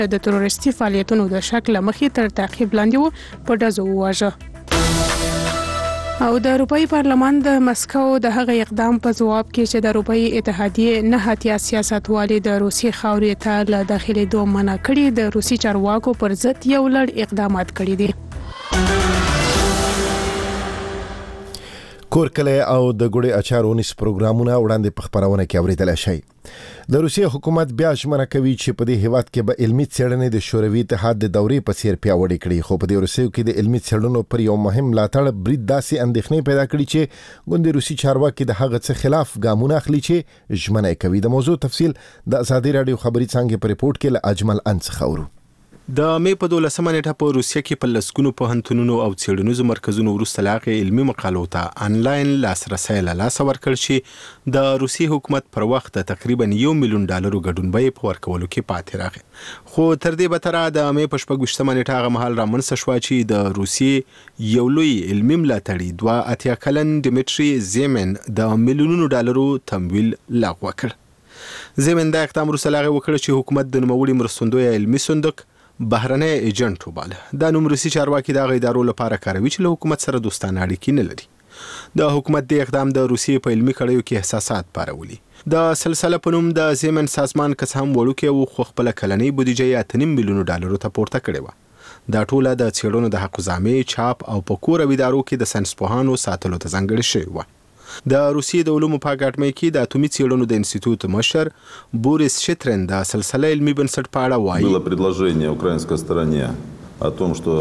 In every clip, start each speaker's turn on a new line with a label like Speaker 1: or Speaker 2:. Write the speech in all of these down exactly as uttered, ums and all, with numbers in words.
Speaker 1: د تروریستي فعالیتونو د شک له مخې تر تعقیب لاندې و په ډزو وواژه. او د اروپאי پارلمان د مسکو د هغه اقدام په ځواب کې چې د اروپאי اتحادیې نه هاتیا سیاستوالي د روسي خاورې ته له داخلېدو منع کړي د روسي چارواکو پر ضد یو لړ اقدامات کړي دي.
Speaker 2: کورکله او د ګوړې اچارونیس پروګرامونه وړاندې په خبرونه کې اوریدل شي. د روسیې حکومت بیا ژمنه کوي چې په دې هیواد کې به علمي څېړنې د شوروي اتحاد د دورې په څیر پیاوړې کړي، خو په دې روسیې کې د علمي څېړنو پر یو مهم ملاتړ برید داسې اندېښنې پیدا کړي چې ګوندې روسي چارواکي د هغه څه خلاف ګامونه اخلي چې ژمنه کوي. د موضوع تفصیل د ازادي رادیو خبري څانګې په ریپورت کې له اجمل انس خورو.
Speaker 3: د مې په دولسمه نیټه په روسیه کې په لسګونو پوهنتونونو او څېړنیزو مرکزونو وروسته له هغې علمي مقالو ته آنلاین لاسرسی له لاسه ورکړ چې د روسي حکومت پر وخت د تقریبا یو میلیون ډالرو ګډون بیې په ورکولو کې پاتې راغی. خو تر دې بتره د مې په شپږ ویشتمه نیټه هغه مهال رامنځته شوه چې د روسیې یو لوی علمي ملاتړي دوه اتیا کلن ډیمیټري زیمن د میلیونونو ډالرو تمویل لغوه کړ. زیمن دا اقدام وروسته له هغې وکړ چې حکومت د نوموړي مرستندویه علمي صندوق بهرنی ایجنټ وباله. دا نوم روسي چارواکي د هغه ادارو لپاره کاروي چې له حکومت سره دوستانه اړیکې نه لري. د حکومت د اقدام د روسیې په علمي کړیو کې احساسات پارولي. د سلسله په نوم د زیمن سازمان که څه هم وړوکی و خو خپله کلنۍ بودیجه یې اته نیم میلیونو ډالرو ته پورته کړې وه. دا ټوله د څېړنو د حقوزامې چاپ او په کور او ادارو کې د ساینسپوهانو ساتلو ته ځانګړې شوې وه. د روسیې د علومو په اکاډمۍ کې د اتومي څېړنو د انسټیټوت مشر بوریس شترن د سلسله علمي بنسټ په اړه وایي
Speaker 4: было предложение украинской стороне о том что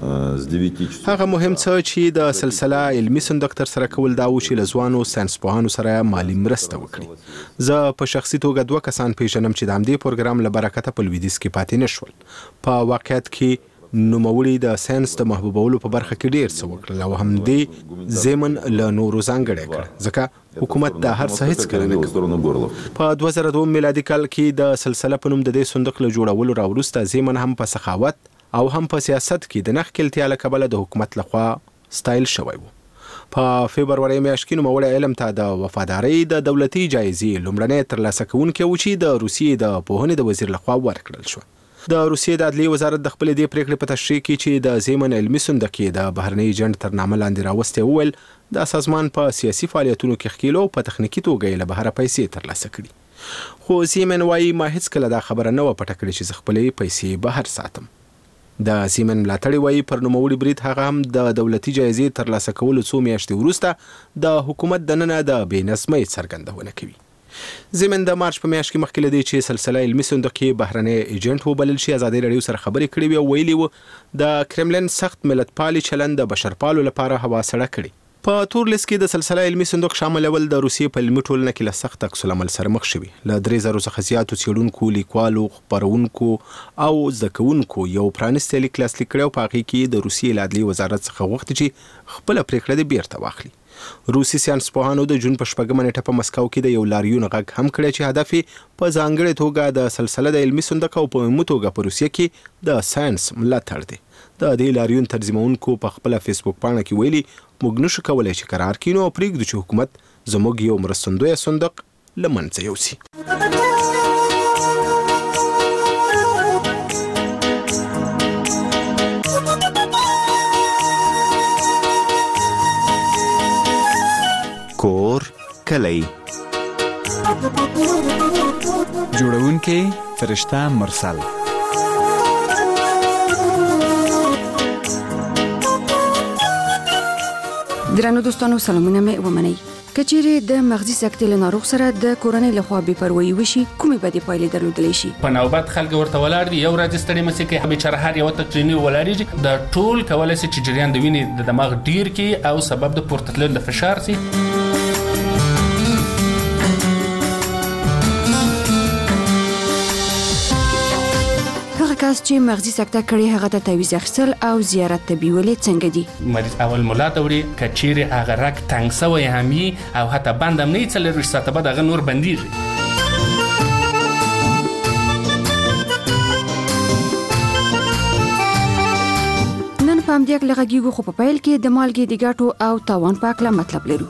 Speaker 4: с девяти часов
Speaker 3: هغه مهم څه چې د سلسله علمي صندوق تر سره کول دا و چې له ځوانو ساینسپوهانو سره مالي مرسته وکړي. زه په شخصي توګه دوه کسان پیژنم چې د همدې پروګرام له برکته په لویدیځ کې پاتې نه شول. په واقعیت کې نوموړي د ساینس د محبوبولو په برخه کې ډیر څه وکړل او همدې زیمن له نورو ځانګړی کړ ځکه حکومت دا هر څه هیڅ کړی نه کړ. په دوه زره دوه میلادي کال کې د سلسله په نوم د دې صندوق له جوړولو راوروسته زیمن هم په سخاوت او هم په سیاست کې د نښکېلتیا له کبله د حکومت لخوا ستایل شوی و. په فبروري میاشت کې نوموړی علم ته د وفادارۍ د دولتي جایزې لومړنی ترلاسه کوونکی و چې د روسیې د پوهنې د وزیر لخوا ورکړل شو. د روسیې د عدلیې وزارت د خپلې دې پریکړې په تشریح کې چې د زیمن علمي صندوق کې د بهرني ایجنټ تر نامه لاندې راوستی وویل دا سازمان په سیاسي فعالیتونو کې ښکیلو او په تخنیکي توګه یې له بهره پیسې ترلاسه کړي. خو زیمن وایي ما هیڅکله دا خبره نه وه پټه کړې چې زه خپلې پیسې بهر ساتم. د زیمن ملاتړي وایي پر نوموړي برید هغه هم د دولتي جایزې ترلاسه کولو څو میاشتې وروسته د حکومت دننه د بې نظمۍ څرګندونه کوي. زمن د مارچ په میاشت کې مخکې له دې چې سلسله علمي صندوق کې بهرنی ایجنټ وبلل شي ازادي رادیو سره خبرې کړې وي او ویلي و د کرملن سخت ملتپالي چلند د بشرپالو لپاره هوا سړه کړي. په تور لیست کې د سلسله علمي صندوق شاملول د روسیې په علمي ټولنه کې له سخت عکس العمل سره مخ شوي. له درې زرو څخه زیاتو څېړونکو، لیکوالو، خپرونکو او زده کوونکو یو پرانیستی لیک لاسلیک کړی او په هغې کې د روسیې له عدلیې وزارت څخه غوښتي چې خپله پرېکړه دې بیرته واخلي. روسي ساینسپوهانو د جون په شپږمه نیټه په مسکو کې د یو لاریون غږ هم کړی چې هدف یې په ځانګړې توګه د سلسله د علمي صندوق او په عمومي توګه په روسیه کې د ساینس ملاتړ دی. د دې لاریون تنظیمونکو په خپله فیسبوک پاڼه کې ویلي موږ نشو کولی چې قرار کینو او پرېږدو چې حکومت زموږ یو مرستندویه صندوق له منځه یوسي.
Speaker 5: کور کلی جوړونکی فرشته مرسل.
Speaker 6: درنو دوستانو سلامونه مې ومنئ. کچېرې د مغزي سکتې له ناروغ سره د کورنۍ لخوا بې پروایي وشي کومې بدې پایلې درلودلی شي؟
Speaker 7: په نوبت خلک ورته ولاړ دي، یو ورځ ستړي مسې کوي، بیچاره هر یوه ته ټریني ولاړېږي. دا ټول کولی شي چې جریان د وینې د دماغ ډیر کړي او سبب د پورته تللو د فشار سي.
Speaker 6: کس چې مغزي سکته کړي هغه ته تعویض اخیستل او زیارت ته بیولې څنګه دي؟
Speaker 7: مریض اول ملا ته وړي که چیرې هغه رګ تنګ سوی هم وي او حتی بند هم نه وي څلرویشت ساعته بعد هغه نور بندېږي.
Speaker 6: نن په همدې هکله غږیږو خو په پیل کې د مالګې د ګټو او تاوان په هکله مطلب لرو.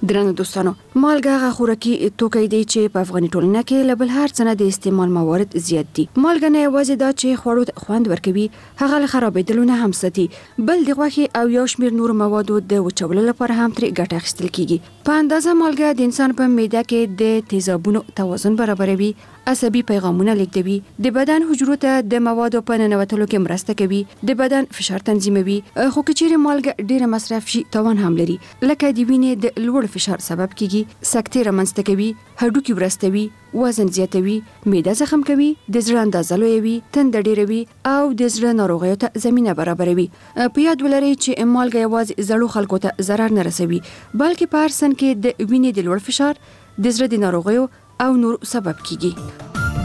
Speaker 6: درنو دوستانو، مالګه هغه خوراکي توکی دی چې په افغاني ټولنه کې له بل هر څه نه د استعمال موارد زیات دي. مالګه نه یوازې دا چې خوړو ته خوند ورکوي، هغه له خرابېدلو نه هم ساتي، بل د غوښې او یو شمېر نور موادو د وچولو لپاره هم ترې ګټه اخیستل کیږي. په اندازه مالګه د انسان په معده کې د تیزابونو توازن برابروي، عصبي پیغامونه لیږدوي، د بدن حجرو ته د موادو په ننوتلو کې مرسته کوي، د بدن فشار تنظیموي. خو که چیرې مالګه ډیره مصرف شي تاوان هم لري، لکه د وینې د لوړ فشار سبب کیږي، سکتې رامنځته کوي، هډوکي ورستوي، وزن زیاتوي، معده زخم کوي، د زړه اندازه لویوي، تنده ډیروي او د زړه ناروغیو ته زمینه برابروي. په یاد ولرئ چې مالګه یوازې زړو خلکو ته ضرر نه رسوي، بلکې په هر سن کې د وینې د لوړ فشار، د زړه د ناروغیو او نور سبب کیږي.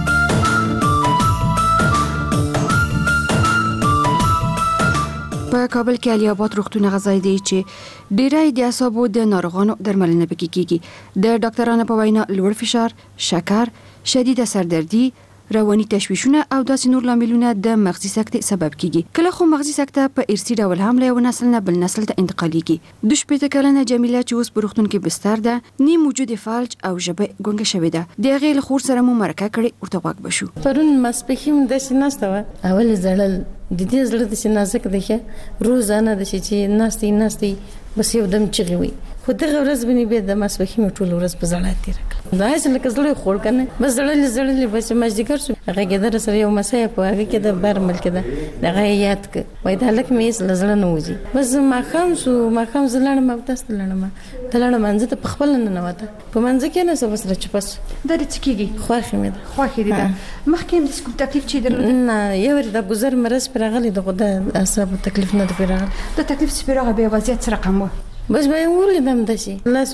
Speaker 6: په کابل کې علي آباد روغتون غذایی دی چې ډیری د اعصابو د ناروغانو درملنه پکې کیږي. د ډاکټرانو په وینا لوړ فشار، شکر، شدیده سردردي، رواني تشویشونه او داسې نور لاملونه د مغزي سکتې سبب کیږي. کله خو مغزي سکته په ارثي ډول هم له یو نسل نه بل نسل ته انتقالیږي. د شپږ کلنه جمیله چې اوس په روغتون کې بستر ده، نیم وجود فلج او ژبه ګونګه شوې ده. د هغې له خور سره مو مرکه کړې، ورته غوږ بشو.
Speaker 8: پرون ماسپښین داسې ناسته وه، اول زړل د دې زړه داسې نازک دی ښه روزانه داسې چې ناستې ناستې بس یو دم چغې وي. خو دغه ورځ به مې بیا د ماسپښین ټوله ورځ په زړه تېره کړه. دا هسې لکه زړه یې خوړ که نه، بس زړلې زړلې بس مازدیګر شو، غږېده راسره یو مسۍ په هغه کې د بر ملکې ده، د هغه یې یاد کړه، وایي دا هلک مې هېڅ له زړه نه وځي. بس ماښام شو، ماښام زه لاړم اودس ته لاړم، ته لاړم منځه ته په خپله ننوته، په منځه کې ناسته بس را چوپه شو.
Speaker 6: دا دې څه کېږي؟
Speaker 8: خوښې مې ده.
Speaker 6: خوښې دې ده. مخکې هم داسې کوم تکلیف چې درلود؟
Speaker 8: نه، یو وارې د ګذر مرض پرې راغلی د خو د اعصابو تکلیف نه ده پرې راغلی.
Speaker 6: د تکلیف چې پرې راغی بیا وضعیت څه رقم و؟
Speaker 8: بس به یې ولیدم داسې لاس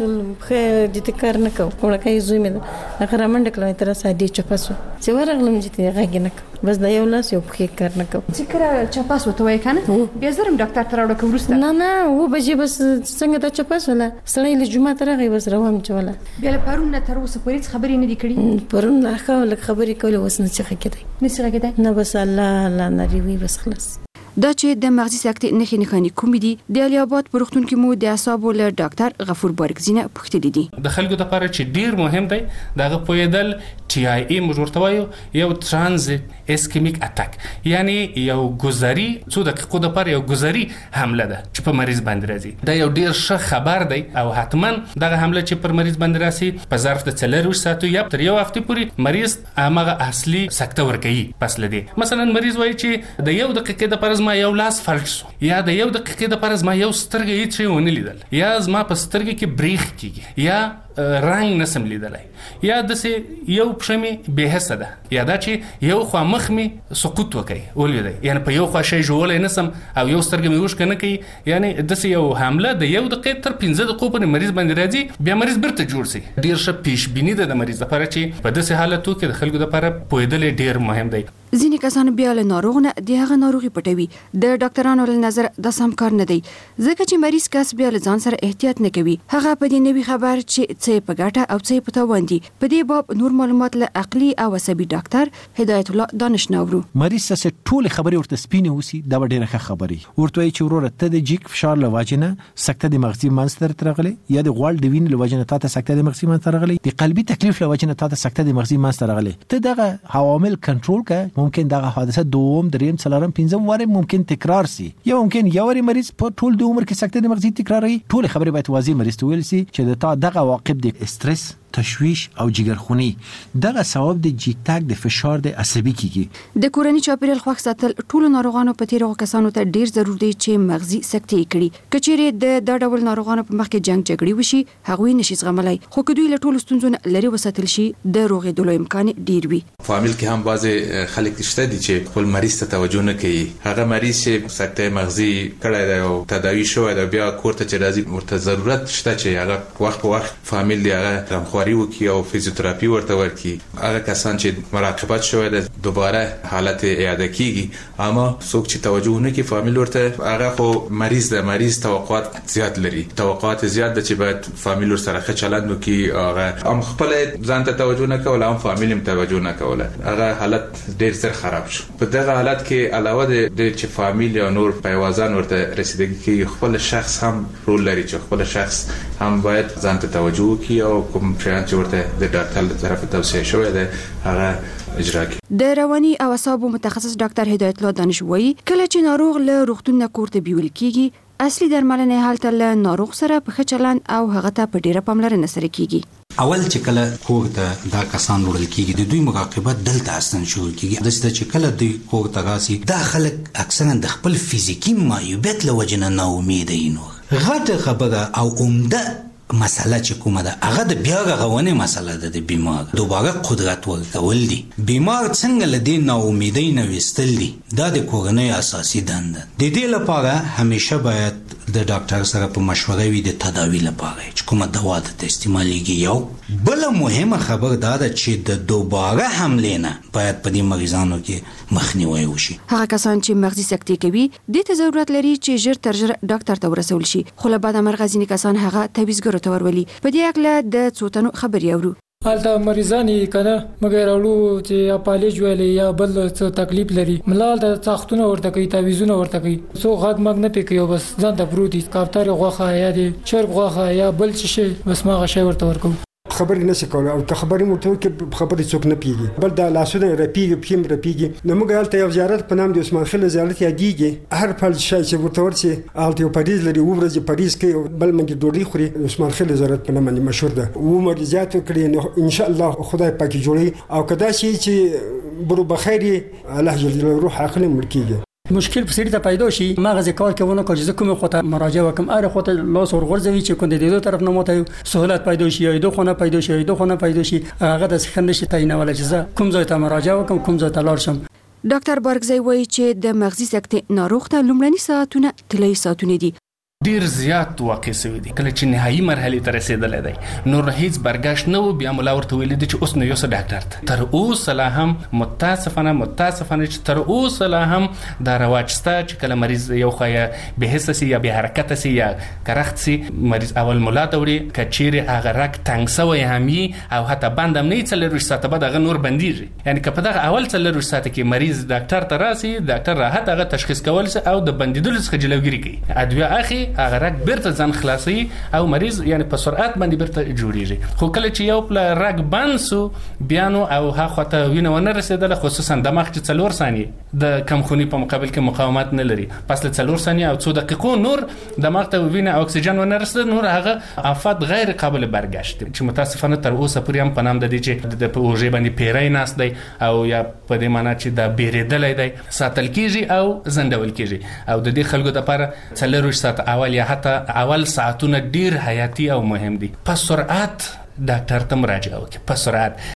Speaker 8: ښه جدي کار نه کوو، وړوکی زوی مې ده، هغه رامنډه کړم تر راسه ډېر چپه شو چې ورغلم جدي غږ یې نه کوو، بس دا یو لاس یو پښې کار نه کوو.
Speaker 6: چې کله چپه شو ته وایې که نه بیا زر هم ډاکټر ته راوړه که وروسته؟
Speaker 8: نه نه، اوه بجې بس څنګه دا چپه شوله، سړی له جومات راغی بس روان چوله.
Speaker 6: بیا له پرون نه تر اوسه پورې هېڅ خبرې نه دي کړي؟
Speaker 8: پرون لا ښه لږ خبرې کولې، اوس نه چې غږېدی
Speaker 6: نه چې غږېدی
Speaker 8: نه، بس الله الله نري وي بس خلاص.
Speaker 6: دا چې د مغزي سکتې نښې نښانې کومې دي، د علي آباد په روغتون کې مو د اعصابو له ډاکټر غفور بارکزي نه پوښتلي دي.
Speaker 7: د خلکو لپاره چې ډیر مهم دی د هغه پوهېدل ټي آی ای موږ ورته وایو، یو ترانزیت اسکیمیک اتاک، یعنی یو ګذري څو دقیقو دپاره یو ګذري حمله ده چې په مریض باندې راځي. دا یو ډیر ښه خبر دی او حتما دغه حمله چې پر مریض باندې راسي په ظرف د څلرویشت ساعتو یا تر یو هفتې پورې مریض هماغه اصلي سکته ورکوي. پس له دې مثلا مریض وایي چې د یو دقیقې دپاره زما یو لاس فلج شو، یا د یو دقیقې دپاره زما یو سترګه هېڅ شی ونه لیدل، یا زما په سترګې کې بریښ کېږي، یا رنګ نسم لیدلی، یا داسې یو پښه مې بې حسه ده، یا دا چې یو خوا مخ مې سقوط وکوي ولوېدی، یعنې په یو خوا شی ژولی نسم او یو سترګه مې اوښکه نه کوي، یعنې داسې یو حمله د یو دقیقې تر پنځه دقیقو پورې مریض باندې راځي، بیا مریض بیرته جوړ شي. ډېر ښه پیشبیني ده د مریض لپاره چې په داسې حالتو کې د خلکو لپاره پوهېدل یې ډېر مهم دی.
Speaker 6: ځینې کسان بیا له ناروغ نه د هغه ناروغي پټوي. د ډاکټرانو له نظر دا سم کار نه دی، ځکه چې مریض کس بیا له ځان سره احتیاط نه کوي. هغه په دې نوي خبر چې څه په ګټه او څه په تاوان دي. په دې باب نور معلومات له عقلي او عصبي ډاکټر هدایت الله دانش ناورو.
Speaker 9: مریض څه ټول خبرې ورته سپینې وسی، دا ډېره ښه خبرې ورته وایي چې وروره ته د جیک فشار له وجې نه سکته د مغزي منځ ته راغلی، یا د غوړ د وینې له وجې نه تا ته سکته د مغزي منځ ته راغلی، د قلبي تکلیف له وجې نه تا ته سکته د مغزي منځ ته راغلی. ته دغه عوامل کنټرول کړه، ممکن دغه حادثه دوم دریم څلورم پنځم واره ممکن تکرار سي، یا ممکن یو واره مریض په ټول د عمر کې سکته د مغزي تکراري. ټول خبرې باید واضح مریض ته ویل سي چې د تا دغه عواقب د استرس، تشویش او جګرخونی دغه سبب د جیکتاک د فشار د عصبي کیږي.
Speaker 6: د کورنۍ چاپیریال خوښ ساتل ټول ناروغانو په تیرو کسانو ته ډیر ضروري دی چې مغزي سکتې کړي. کچېره د دا ډول ناروغانو په مخ کې جنگ جګړې وشي، هغوی نشي زغملای، خو کدوې له ټولو ستونزو لري وساتل شي د روغېدلو امکان ډیر وي.
Speaker 10: فامیل کې هم بعض خلک شته دي چې خپل مریض ته توجه نه کوي. هغه مریض چې سکته مغزي کړی دی او تداوی شوی دی، بیا کور ته چې راځي ورته ضرورت شته چې هغه وخت په وخت فامیل دی هغه غمخواري وکړي او فزیوتراپي ورته ورکړي. هغه کسان چې مراقبت شوی دی دوباره حالت اعاده کیږي اما څوک چې توجه نه کوي فامیل ورته هغه خو مریض ده مریض توقعات زیات لري توقعات زیات ده چې باید فامیل سره ښه چلند وکړي هغه هم خپل ځان ته توجه نه کوله هم فامیل هم توجه نه کوله هغه حالت ډیر زر خراب شو په دغه حالت کې علاوه د چې فامیل یا نور پیوازان ورته رسیدګي کوي خپل شخص هم رول لري چې خپل شخص هم باید ځان ته توجه وکړي او کوم شیان چې ورته د ډاکټر له طرفه توصیه شوی ده هغه اجرا کړي. د
Speaker 6: رواني او اعصابو متخصص ډاکټر هدایت الله دانش وایي کله چې ناروغ له روغتون نه کور ته بیول کیږي اصلي درملنه هلته له ناروغ سره په ښه چلند او هغه ته په ډیره پاملرنه سره کیږي.
Speaker 11: اول چې کله کور ته دا کسان وړل کیږي د دوی مراقبت دلته اصلا شروع کیږي د څه چې کله دوی کور ته راسي دا خلک اکثرا د خپل فزیکی معیوبیت له وجې نه ناامید دي نو غټه خبره او عمده مسله چې کومه ده هغه د بیا غوونه مسله ده د بیمار دوباره قدرت ورکول دي بیمار څنګه لدی ناامیدۍ نه وستل دي دا د کورنۍ اساسي دنده د دې لپاره همیشه باید د ډاکټر سره په مشوره وي د تداوی لپاره چې کومه دوا د استعمالېږي یو بل مهمه خبر دا ده چې د دوباره حمله نه باید په دې مریضانو کې مخنیوي وشي.
Speaker 6: هغه کسان چې مغزي سکتې کوي د ته ضرورت لري چې ژر تر ژره ډاکټر ته ورسول شي خو له بعد مرغ ځینې کسان هغه تعویضګرو ته ورولي په دې اړه د څوتنو خبري اورو.
Speaker 12: حالته مریضانی کنه مګر اړو چې اپالج ویلې یا بل څه تکلیف لري ملال د څاختونه ورته کوي تعویذونه ورته کوي سو غږ مګ نه پکيو بس ځان ته پروتي کافتار غوخه یا دي چرګ غوخه یا بل څه شي بس ما غشي ورته ورکو
Speaker 13: خبرې نشي کولای او که خبرې مرته کې خبرې څوک نه پیږي بل د لاسونه رپیږي پیم رپیږي نو موږ هلته یو زیارت په نام د عثمان خیل زیارت یادېږي هر فل شي چې ورته ورسي هلته یو پاریز لري او ورځ پاریز کې بل منګي ډوډۍ خوري عثمان خیل زیارت په نامه مشهور ده او مریضات کړي نو ان شاء الله خدای پاک جوړي او کدا شي چې برو بخیري الله جل جلاله روح عقل ملکیږي
Speaker 12: مشکل په سړي ته پیدا شي مغز کار کوونه کوم چې کومه خطه مراجعه وکم اره خطه لاس ور غورځوي چې کوم د دې طرف نه ماته سہولت پیدا شي یا دوه خونه پیدا شي دوه خونه پیدا شي هغه د څنګه نشي تعینول چې کوم ځای ته مراجعه وکم کوم ځای ته لاړ شم.
Speaker 6: ډاکټر بارګزی وایي چې د مغزي سکتې ناروغ ته لومړني ساعتونه طلایي ساعتونه دي
Speaker 7: ډیر زیات واقع شوی دی کله چې نهایی مرحله ته رسیدل دی نور هیڅ برګشت نه و بیا مولا ورته ویل دي چې اوس نو یو څه ډاکټر تر اوسه لا هم متاسفانه متاسفانه چې تر اوسه لا هم دا رواج ستا چې کله مریض یو خیا به حس سي یا به حرکت سي یا کرخت سي مریض اول مولا ته وړي کچيري هغه رک تنګ سوی همي او حتی بندم نه څلور ساعته بعد هغه نور بنديږي یعنی که په دغه اول څلور ساعته کې مریض ډاکټر ته راسي ډاکټر راحت هغه تشخیص کول او د بندیدل څخه جلوګیری کوي ادویه اخی هغه رګ بیرته ځان خلاصي او مریض یعنی په سرعت باندې بیرته جوړیږي خو کله چې یو پل رګ بند سو بیا نو او هغه ته وینه ونه رسیدله خصوصا دماغ چې څلور ثانیې د کمخونی په مقابل کې مقاومت نه لري پس له څلور ثانیې او څو دقیقو نور دماغ ته وینه او اکسیجن ونه رسید نور هغه افات غیر قابل برګشت چې متاسفانه تر اوسه پورې هم په نام د دې چې د پروژې باندې پیرای ناس دی او یا په دې معنی چې د بیریدل دی ساتل کیږي او زندول کیږي او د دې خلکو لپاره څلور ساعت اول یا حتی اول ساعتونه ډیر حیاتي او مهم دي په سرعت ډاکټر ته مراجعه وکړي په سرعت